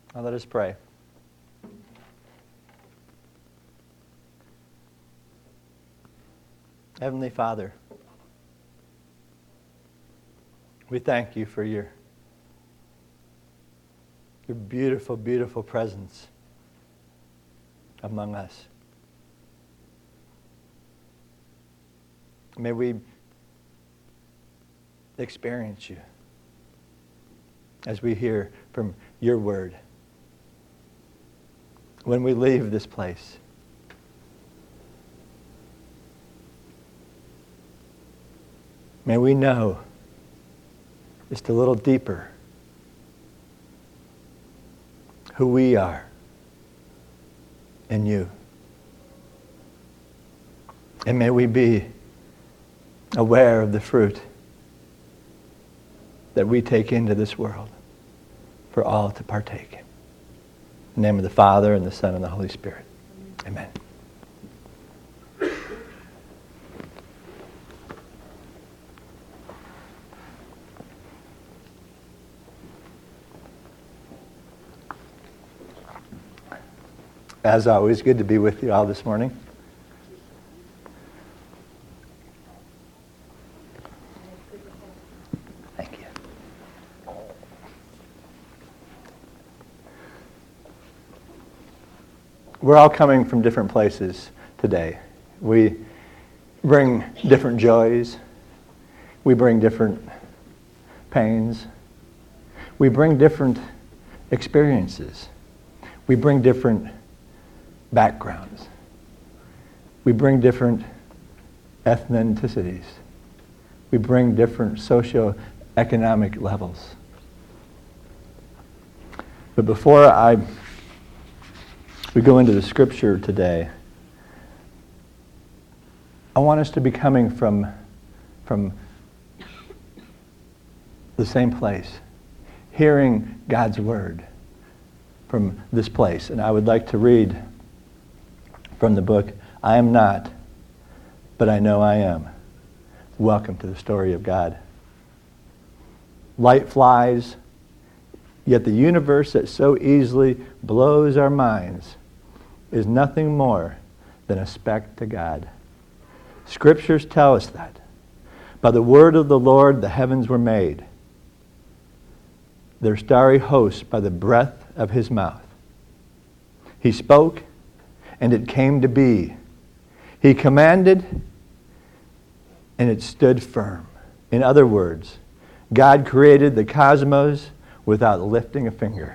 Now let us pray. Heavenly Father, we thank you for your beautiful, beautiful presence among us. May we experience you as we hear from your word. When we leave this place, may we know just a little deeper who we are in you. And may we be aware of the fruit that we take into this world for all to partake in. In the name of the Father, and the Son, and the Holy Spirit. Amen. As always, good to be with you all this morning. Thank you. We're all coming from different places today. We bring different joys. We bring different pains. We bring different experiences. We bring different backgrounds. We bring different ethnicities. We bring different socioeconomic levels. But before we go into the scripture today, I want us to be coming from the same place, hearing God's word from this place. And I would like to read from the book, I Am Not, But I Know I Am. Welcome to the story of God. Light flies, yet the universe that so easily blows our minds is nothing more than a speck to God. Scriptures tell us that. By the word of the Lord the heavens were made, their starry hosts by the breath of his mouth. He spoke, and it came to be. He commanded, and it stood firm. In other words, God created the cosmos without lifting a finger.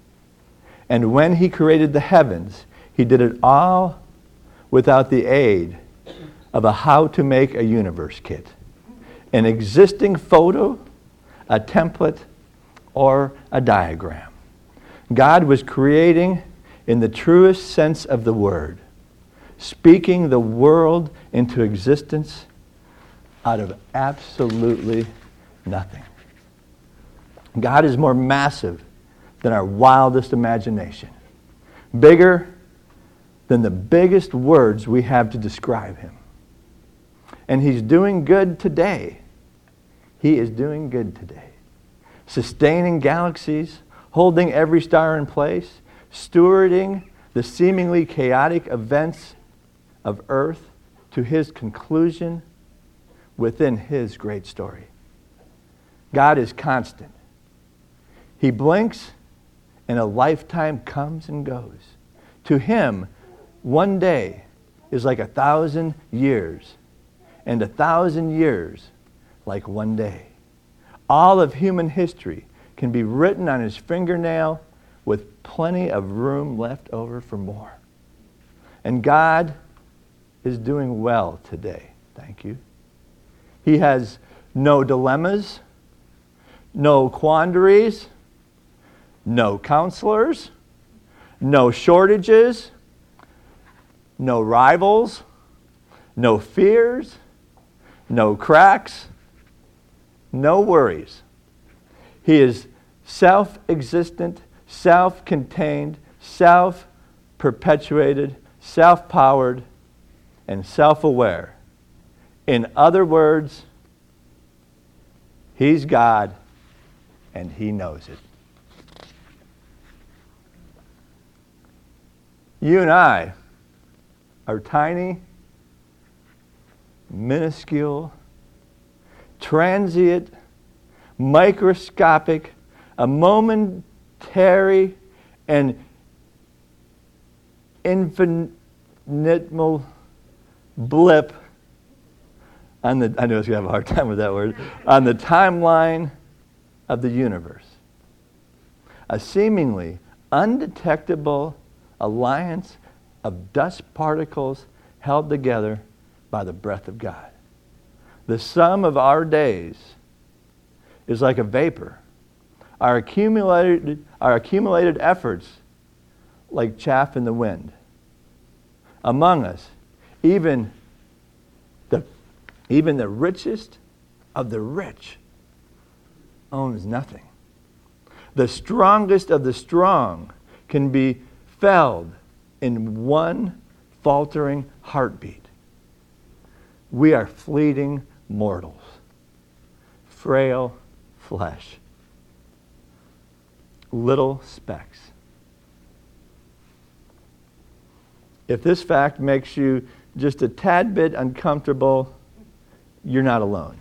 And when he created the heavens, he did it all without the aid of a how to make a universe kit, an existing photo, a template, or a diagram. God was creating in the truest sense of the word, speaking the world into existence out of absolutely nothing. God is more massive than our wildest imagination, bigger than the biggest words we have to describe him. And he's doing good today. He is doing good today. Sustaining galaxies, holding every star in place, stewarding the seemingly chaotic events of earth to his conclusion within his great story. God is constant. He blinks and a lifetime comes and goes. To him, one day is like 1,000 years, and 1,000 years like one day. All of human history can be written on his fingernail with plenty of room left over for more. And God is doing well today. Thank you. He has no dilemmas, no quandaries, no counselors, no shortages, no rivals, no fears, no cracks, no worries. He is self-existent, self-contained, self-perpetuated, self-powered, and self-aware. In other words, he's God, and he knows it. You and I are tiny, minuscule, transient, microscopic, a momentary and infinitesimal blip on the, I know I was going to have a hard time with that word, on the timeline of the universe. A seemingly undetectable alliance of dust particles held together by the breath of God. The sum of our days is like a vapor. Our accumulated efforts like chaff in the wind. Among us, even the richest of the rich owns nothing. The strongest of the strong can be felled in one faltering heartbeat. We are fleeting mortals, frail flesh, little specks. If this fact makes you just a tad bit uncomfortable, you're not alone.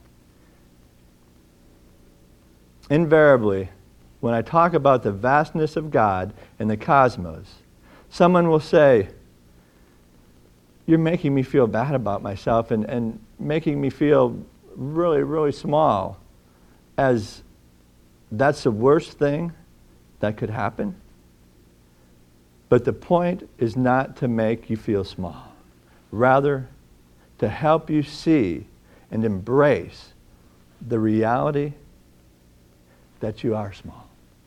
Invariably, when I talk about the vastness of God and the cosmos, someone will say, you're making me feel bad about myself and making me feel really, really small, as that's the worst thing that could happen. But the point is not to make you feel small. Rather, to help you see and embrace the reality that you are small.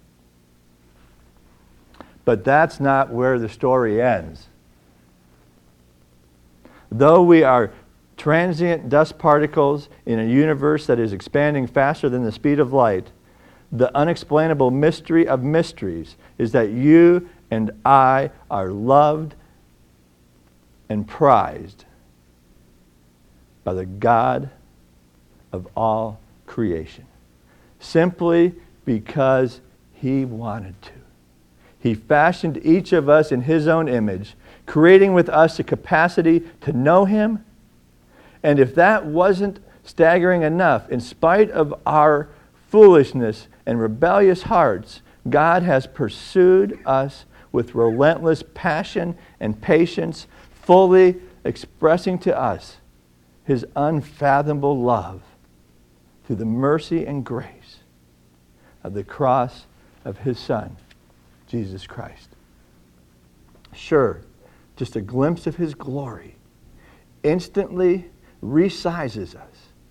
But that's not where the story ends. Though we are transient dust particles in a universe that is expanding faster than the speed of light, the unexplainable mystery of mysteries is that you and I are loved and prized by the God of all creation, simply because He wanted to. He fashioned each of us in His own image, creating with us the capacity to know Him. And if that wasn't staggering enough, in spite of our foolishness and rebellious hearts, God has pursued us with relentless passion and patience, fully expressing to us His unfathomable love through the mercy and grace of the cross of His Son, Jesus Christ. Sure, just a glimpse of His glory instantly resizes us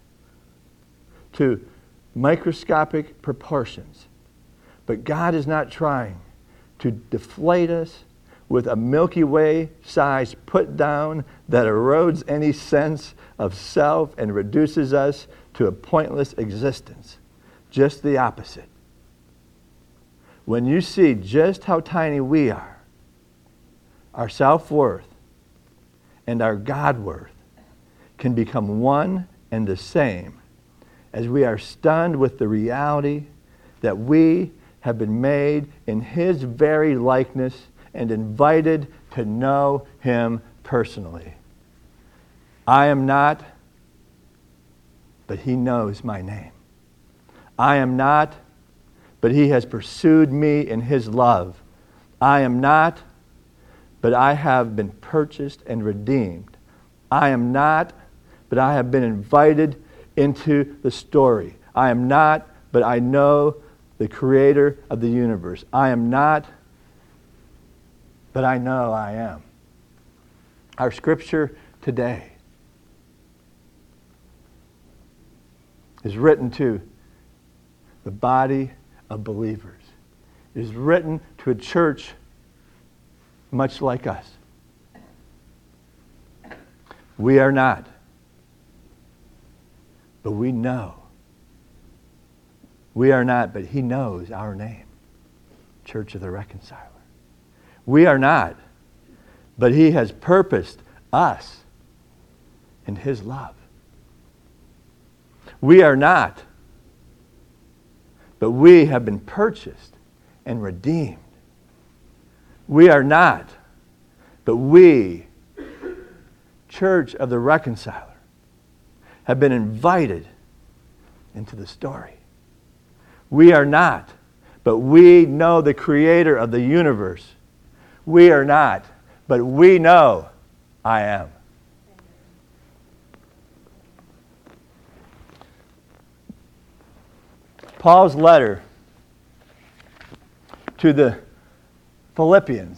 to microscopic proportions. But God is not trying to deflate us with a Milky Way-sized put-down that erodes any sense of self and reduces us to a pointless existence. Just the opposite. When you see just how tiny we are, our self-worth and our God-worth can become one and the same as we are stunned with the reality that we have been made in His very likeness and invited to know Him personally. I am not, but He knows my name. I am not, but He has pursued me in His love. I am not, but I have been purchased and redeemed. I am not, but I have been invited into the story. I am not, but I know the Creator of the universe. I am not, but I know I am. Our scripture today is written to the body of believers. It is written to a church much like us. We are not, but we know. We are not, but He knows our name, Church of the Reconciler. We are not, but He has purposed us in His love. We are not, but we have been purchased and redeemed. We are not, But we, Church of the Reconciler, have been invited into the story. We are not, but we know the Creator of the universe. We are not, but we know I am. Paul's letter to the Philippians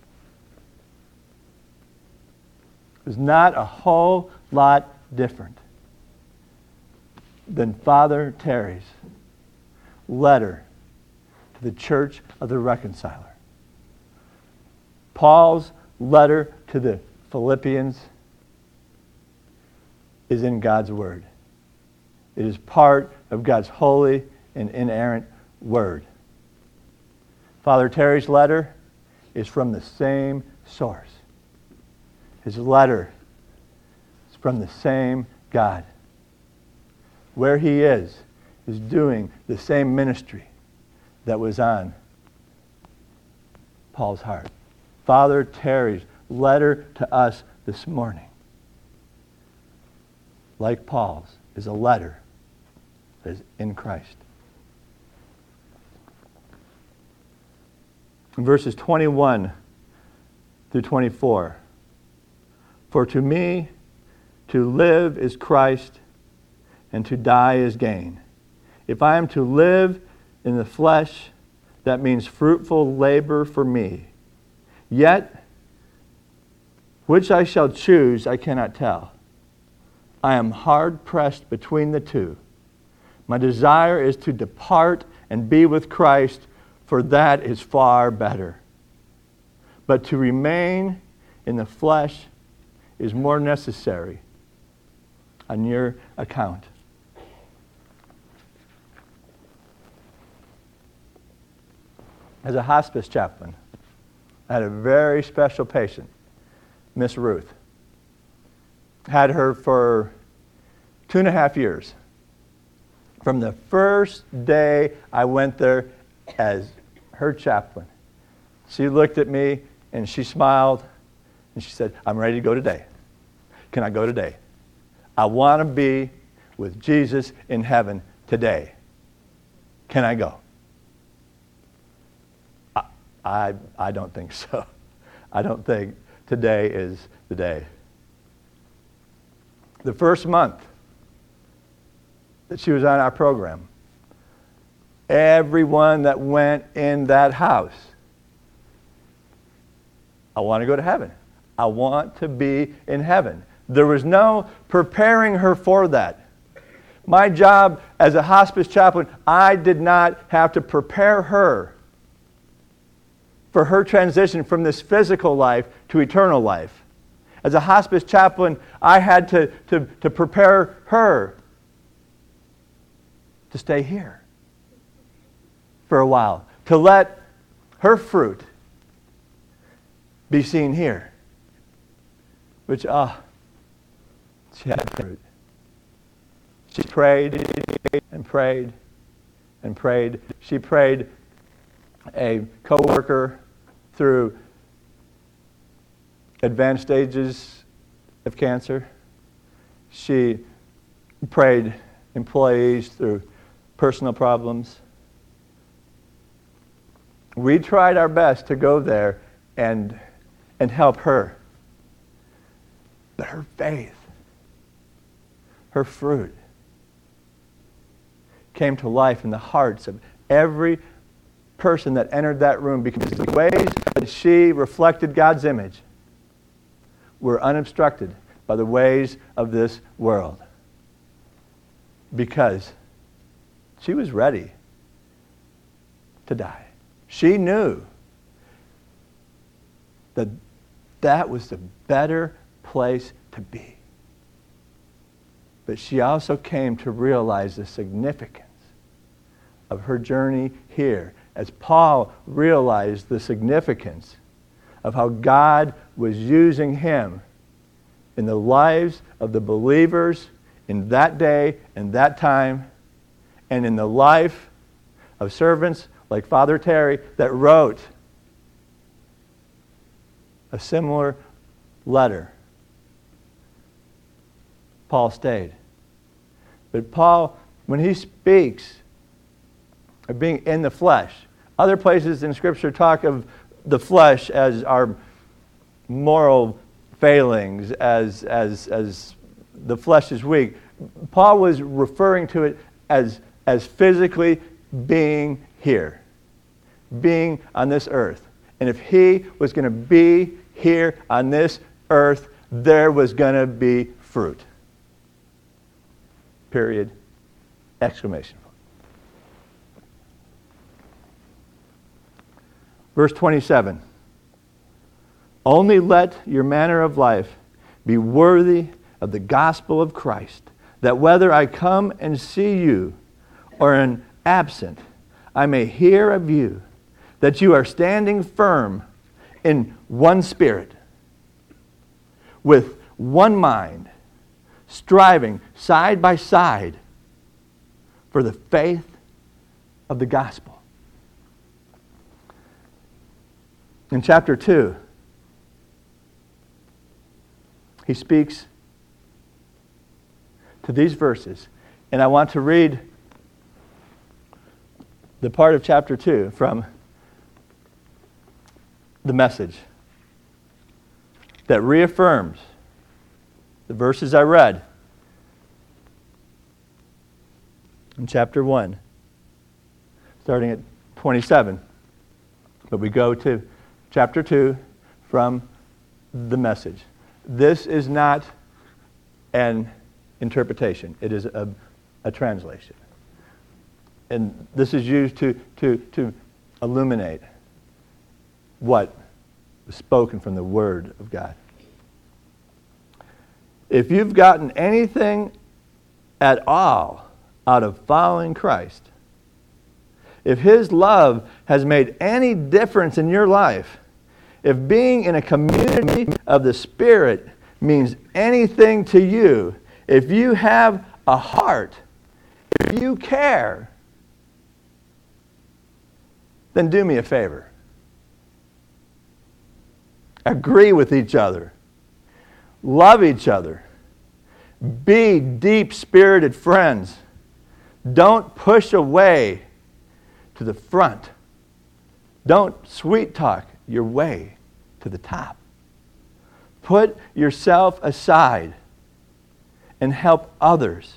is not a whole lot different than Father Terry's letter to the Church of the Reconciler. Paul's letter to the Philippians is in God's Word. It is part of God's holy and inerrant Word. Father Terry's letter is from the same source. His letter is from the same God. Where he is doing the same ministry that was on Paul's heart. Father Terry's letter to us this morning, like Paul's, is a letter that is in Christ. In verses 21 through 24, for to me to live is Christ, and to die is gain. If I am to live in the flesh, that means fruitful labor for me. Yet, which I shall choose, I cannot tell. I am hard pressed between the two. My desire is to depart and be with Christ, for that is far better. But to remain in the flesh is more necessary on your account. As a hospice chaplain, I had a very special patient, Miss Ruth. Had her for 2.5 years. From the first day I went there as her chaplain, she looked at me and she smiled and she said, I'm ready to go today. Can I go today? I want to be with Jesus in heaven today. Can I go? I don't think so. I don't think today is the day. The first month that she was on our program, everyone that went in that house, I want to go to heaven. I want to be in heaven. There was no preparing her for that. My job as a hospice chaplain, I did not have to prepare her for her transition from this physical life to eternal life. As a hospice chaplain, I had to prepare her to stay here for a while, to let her fruit be seen here. Which, she had fruit. She prayed and prayed and prayed. She prayed a coworker through advanced stages of cancer. She prayed employees through personal problems. We tried our best to go there and help her. But her faith, her fruit, came to life in the hearts of every person that entered that room, because the ways that she reflected God's image were unobstructed by the ways of this world. Because she was ready to die. She knew that that was the better place to be. But she also came to realize the significance of her journey here, as Paul realized the significance of how God was using him in the lives of the believers in that day and that time, and in the life of servants like Father Terry that wrote a similar letter, Paul stayed. But Paul, when he speaks of being in the flesh, other places in Scripture talk of the flesh as our moral failings, as the flesh is weak. Paul was referring to it as physically being here, being on this earth. And if he was going to be here on this earth, there was going to be fruit. Period. Exclamation point. Verse 27. Only let your manner of life be worthy of the gospel of Christ, that whether I come and see you or am absent, I may hear of you, that you are standing firm in one spirit, with one mind, striving side by side for the faith of the gospel. In chapter 2, he speaks to these verses, and I want to read the part of chapter 2 from the Message that reaffirms the verses I read in chapter 1, starting at 27. But we go to chapter 2 from the Message. This is not an interpretation. It is a translation. And this is used to illuminate what was spoken from the Word of God. If you've gotten anything at all out of following Christ, if His love has made any difference in your life, if being in a community of the Spirit means anything to you, if you have a heart, if you care, then do me a favor. Agree with each other. Love each other. Be deep-spirited friends. Don't push away to the front. Don't sweet-talk your way to the top. Put yourself aside and help others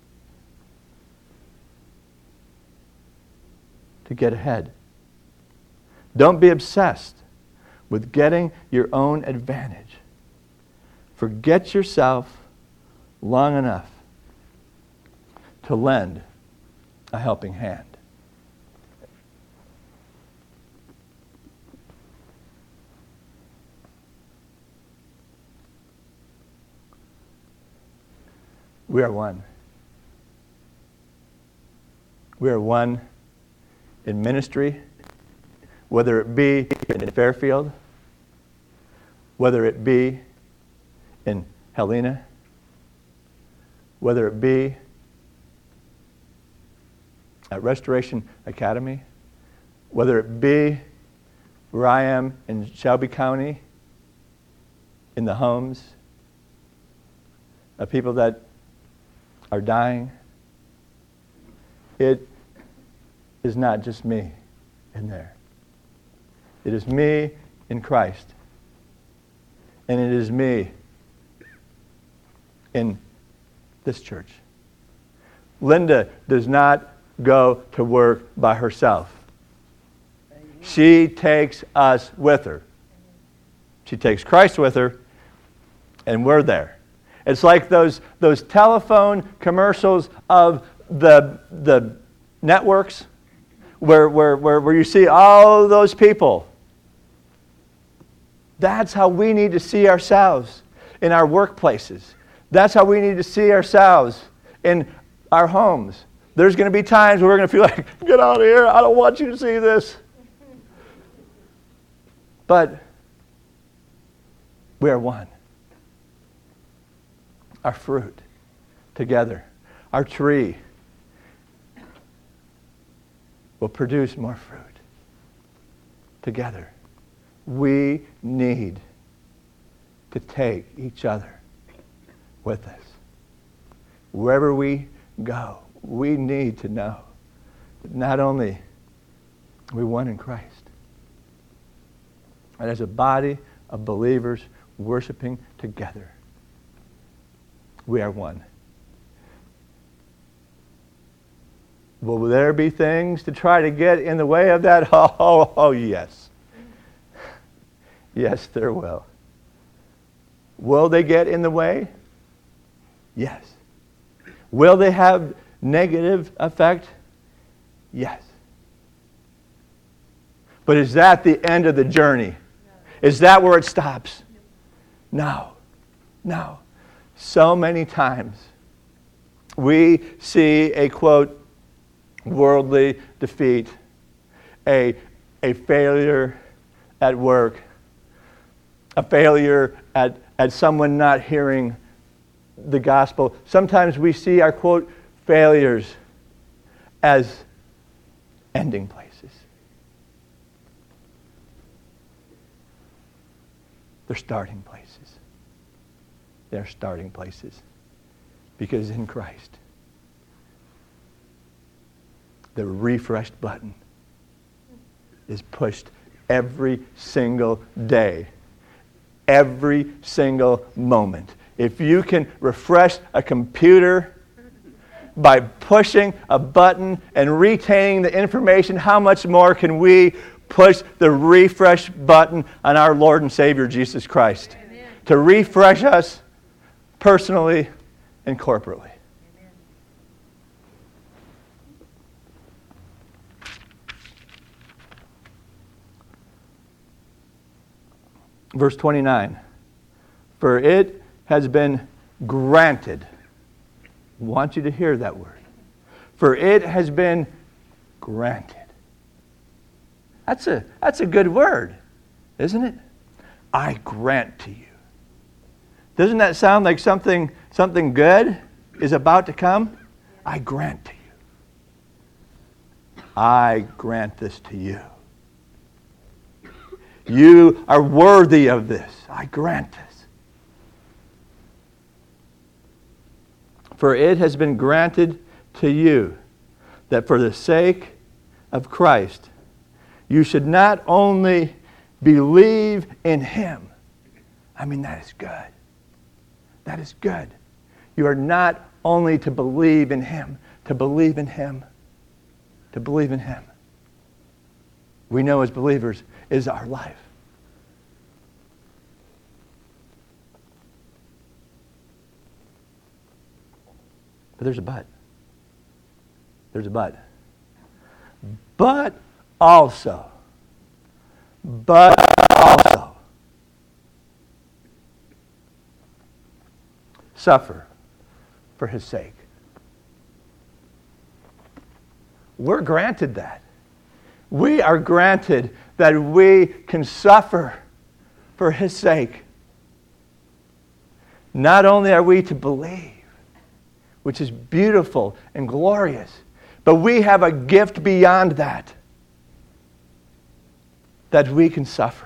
to get ahead. Don't be obsessed with getting your own advantage. Forget yourself long enough to lend a helping hand. We are one. We are one in ministry, whether it be in Fairfield, whether it be in Helena, whether it be at Restoration Academy, whether it be where I am in Shelby County, in the homes of people that are dying. It is not just me in there. It is me in Christ. And it is me in this church. Linda does not go to work by herself. She takes us with her. She takes Christ with her, and we're there. It's like those telephone commercials of the networks where you see all those people. That's how we need to see ourselves in our workplaces. That's how we need to see ourselves in our homes. There's going to be times where we're going to feel like, get out of here, I don't want you to see this. But we are one. Our fruit together, our tree will produce more fruit together. We need to take each other with us. Wherever we go, we need to know that not only are we one in Christ, and as a body of believers worshiping together, we are one. Will there be things to try to get in the way of that? Oh, yes. Yes, there will. Will they get in the way? Yes. Will they have negative effect? Yes. But is that the end of the journey? Is that where it stops? No. No. So many times we see a, quote, worldly defeat, a failure at work, a failure at someone not hearing the gospel. Sometimes we see our, quote, failures as ending places. They're starting places. They're starting places. Because in Christ, the refreshed button is pushed every single day, every single moment. If you can refresh a computer by pushing a button and retaining the information, how much more can we push the refresh button on our Lord and Savior Jesus Christ? Amen. To refresh us personally and corporately. Verse 29, for it has been granted. I want you to hear that word. For it has been granted. That's a good word, isn't it? I grant to you. Doesn't that sound like something good is about to come? I grant to you. I grant this to you. You are worthy of this. I grant this. For it has been granted to you that for the sake of Christ, you should not only believe in Him. I mean, that is good. That is good. You are not only to believe in Him, to believe in Him, to believe in Him. We know as believers is our life. But there's a but. There's a but. But also, suffer for His sake. We're granted that. We are granted that we can suffer for His sake. Not only are we to believe, which is beautiful and glorious, but we have a gift beyond that, that we can suffer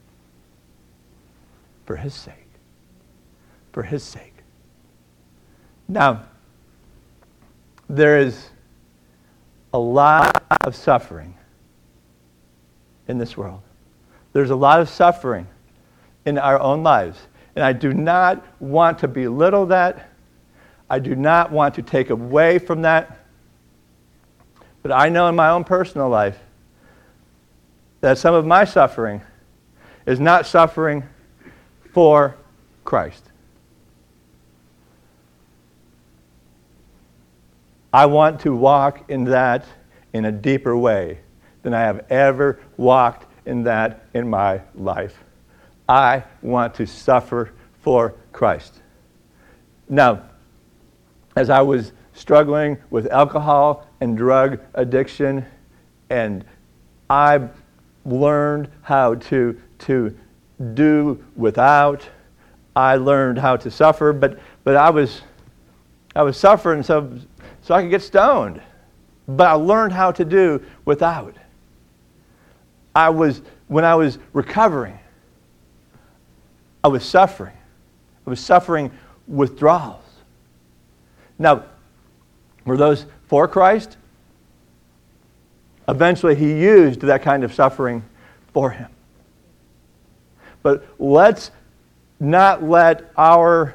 for His sake. For His sake. Now, there is a lot of suffering in this world. There's a lot of suffering in our own lives. And I do not want to belittle that. I do not want to take away from that. But I know in my own personal life that some of my suffering is not suffering for Christ. I want to walk in that in a deeper way than I have ever walked in that in my life. I want to suffer for Christ. Now, as I was struggling with alcohol and drug addiction, and I learned how to do without, I learned how to suffer, but I was suffering so I could get stoned. But I learned how to do without. When I was recovering, I was suffering. I was suffering withdrawals. Now, were those for Christ? Eventually, he used that kind of suffering for him. But let's not let our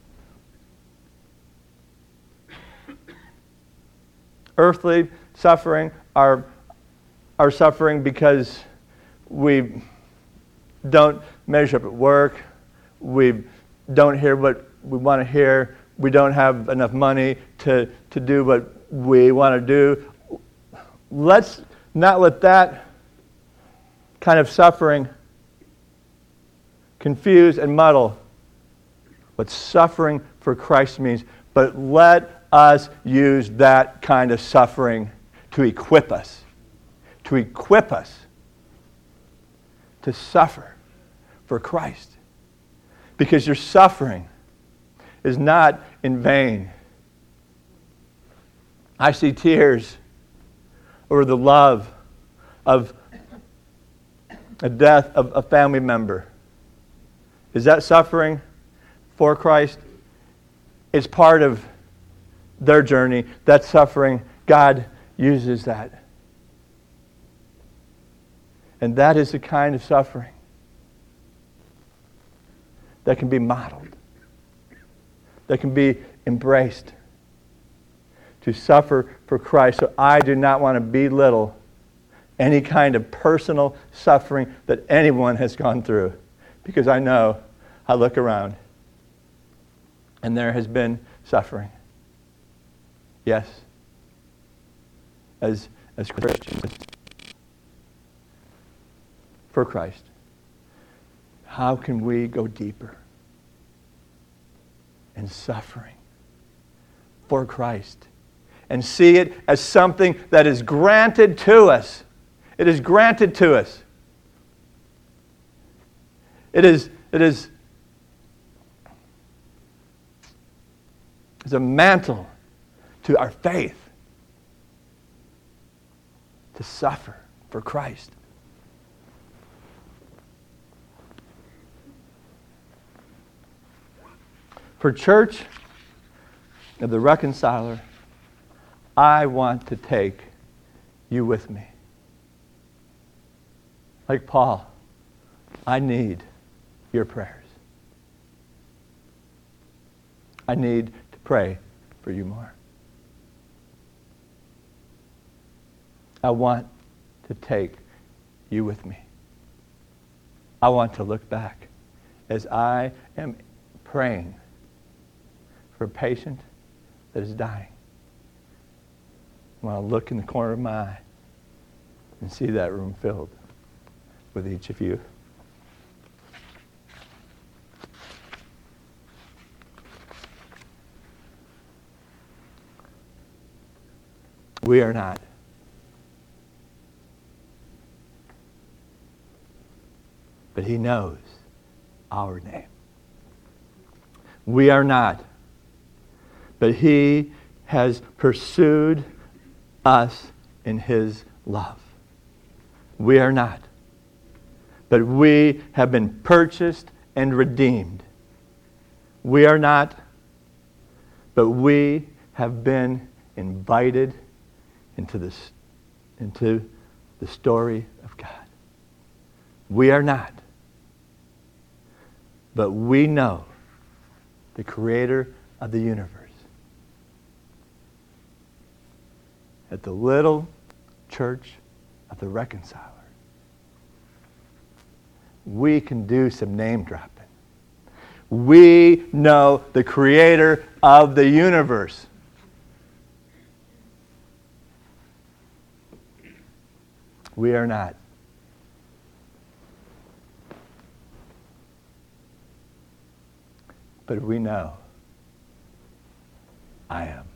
earthly suffering, our suffering because we don't measure up at work, we don't hear what we want to hear, we don't have enough money to do what we want to do. Let's not let that kind of suffering confuse and muddle what suffering for Christ means, but let us use that kind of suffering to equip us to suffer for Christ. Because your suffering is not in vain. I see tears over the love of a death of a family member. Is that suffering for Christ? It's part of their journey. That suffering, God uses that. And that is the kind of suffering that can be modeled, that can be embraced. To suffer for Christ. So I do not want to belittle any kind of personal suffering that anyone has gone through. Because I know, I look around, and there has been suffering. Yes. As Christians. For Christ. How can we go deeper in suffering for Christ? And see it as something that is granted to us. It is granted to us. It is it's a mantle to our faith to suffer for Christ. For Church of the Reconciler, I want to take you with me. Like Paul, I need your prayers. I need to pray for you more. I want to take you with me. I want to look back as I am praying for a patient that is dying. I want to look in the corner of my eye and see that room filled with each of you. We are not. But He knows our name. We are not. But He has pursued us in His love. We are not. But we have been purchased and redeemed. We are not. But we have been invited into the story of God. We are not. But we know the Creator of the universe. At the little church of the Reconciler, we can do some name dropping. We know the Creator of the universe. We are not. But we know I am.